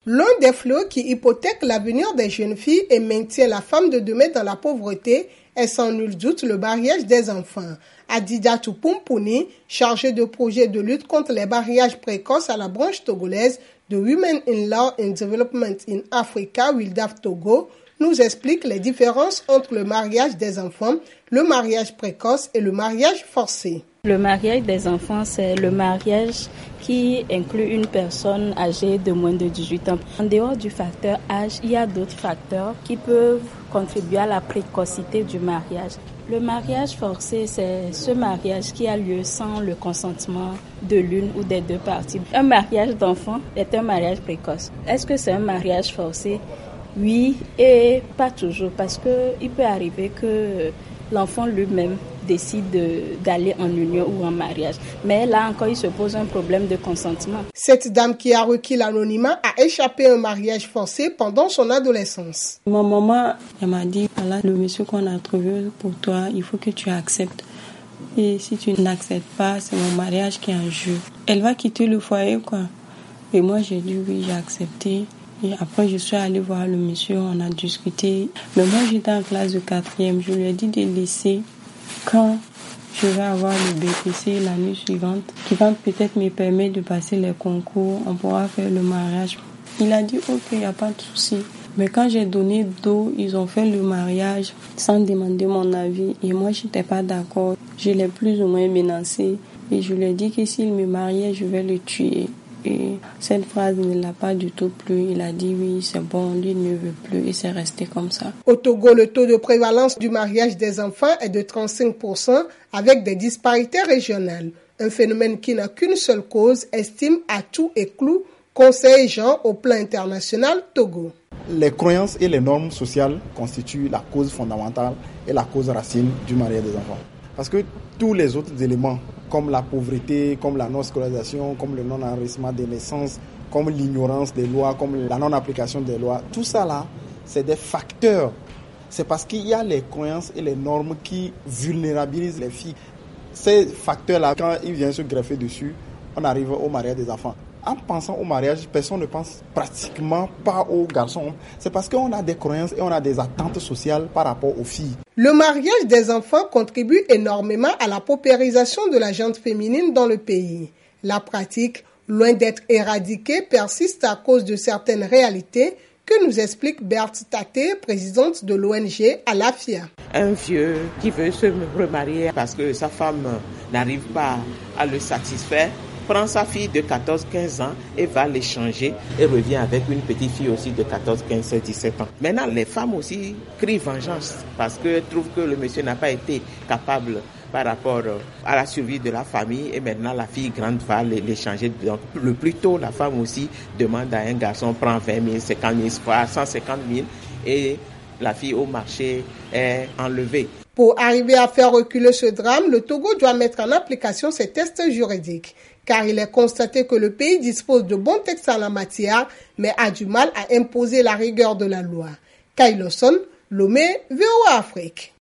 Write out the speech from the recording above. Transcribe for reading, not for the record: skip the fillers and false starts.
L'un des fléaux qui hypothèque l'avenir des jeunes filles et maintient la femme de demain dans la pauvreté est sans nul doute le mariage des enfants. Adidatou Poumpouni, chargé de projet de lutte contre les mariages précoces à la branche togolaise de Women in Law and Development in Africa, WILDAF Togo, nous explique les différences entre le mariage des enfants, le mariage précoce et le mariage forcé. Le mariage des enfants, c'est le mariage qui inclut une personne âgée de moins de 18 ans. En dehors du facteur âge, il y a d'autres facteurs qui peuvent contribuer à la précocité du mariage. Le mariage forcé, c'est ce mariage qui a lieu sans le consentement de l'une ou des deux parties. Un mariage d'enfant est un mariage précoce. Est-ce que c'est un mariage forcé? Oui, et pas toujours, parce qu'il peut arriver que l'enfant lui-même décide d'aller en union ou en mariage. Mais là encore, il se pose un problème de consentement. Cette dame qui a requis l'anonymat a échappé à un mariage forcé pendant son adolescence. Ma maman, elle m'a dit, voilà, le monsieur qu'on a trouvé pour toi, il faut que tu acceptes. Et si tu n'acceptes pas, c'est mon mariage qui est en jeu. Elle va quitter le foyer, quoi. Et moi, j'ai dit oui, j'ai accepté. Et après, je suis allée voir le monsieur, on a discuté. Mais moi, j'étais en classe de 4e. Je lui ai dit de laisser quand je vais avoir le BPC l'année suivante, qui va peut-être me permettre de passer les concours. On pourra faire le mariage. Il a dit, ok, il n'y a pas de souci. Mais quand j'ai donné d'eau, ils ont fait le mariage sans demander mon avis. Et moi, je n'étais pas d'accord. Je l'ai plus ou moins menacé. Et je lui ai dit que s'il me mariait, je vais le tuer. Et cette phrase ne l'a pas du tout plu. Il a dit oui, c'est bon, lui ne veut plus et c'est resté comme ça. Au Togo, le taux de prévalence du mariage des enfants est de 35% avec des disparités régionales. Un phénomène qui n'a qu'une seule cause, estime Atou Eklou, conseiller Jean au plan international Togo. Les croyances et les normes sociales constituent la cause fondamentale et la cause racine du mariage des enfants. Parce que tous les autres éléments, comme la pauvreté, comme la non-scolarisation, comme le non-enregistrement des naissances, comme l'ignorance des lois, comme la non-application des lois, tout ça là, c'est des facteurs. C'est parce qu'il y a les croyances et les normes qui vulnérabilisent les filles. Ces facteurs-là, quand ils viennent se greffer dessus, on arrive au mariage des enfants. En pensant au mariage, personne ne pense pratiquement pas aux garçons. C'est parce qu'on a des croyances et on a des attentes sociales par rapport aux filles. Le mariage des enfants contribue énormément à la paupérisation de la gente féminine dans le pays. La pratique, loin d'être éradiquée, persiste à cause de certaines réalités que nous explique Berthe Tate, présidente de l'ONG Alafia. Un vieux qui veut se remarier parce que sa femme n'arrive pas à le satisfaire, prend sa fille de 14-15 ans et va l'échanger et revient avec une petite fille aussi de 14, 15, 17 ans. Maintenant, les femmes aussi crient vengeance parce qu'elles trouvent que le monsieur n'a pas été capable par rapport à la survie de la famille et maintenant la fille grande va l'échanger. Donc, le plus tôt, la femme aussi demande à un garçon, prend 20 000, 50 000, 150 000 et la fille au marché est enlevée. Pour arriver à faire reculer ce drame, le Togo doit mettre en application ses tests juridiques, car il est constaté que le pays dispose de bons textes en la matière, mais a du mal à imposer la rigueur de la loi. Kailoson, Lomé, VOA Afrique.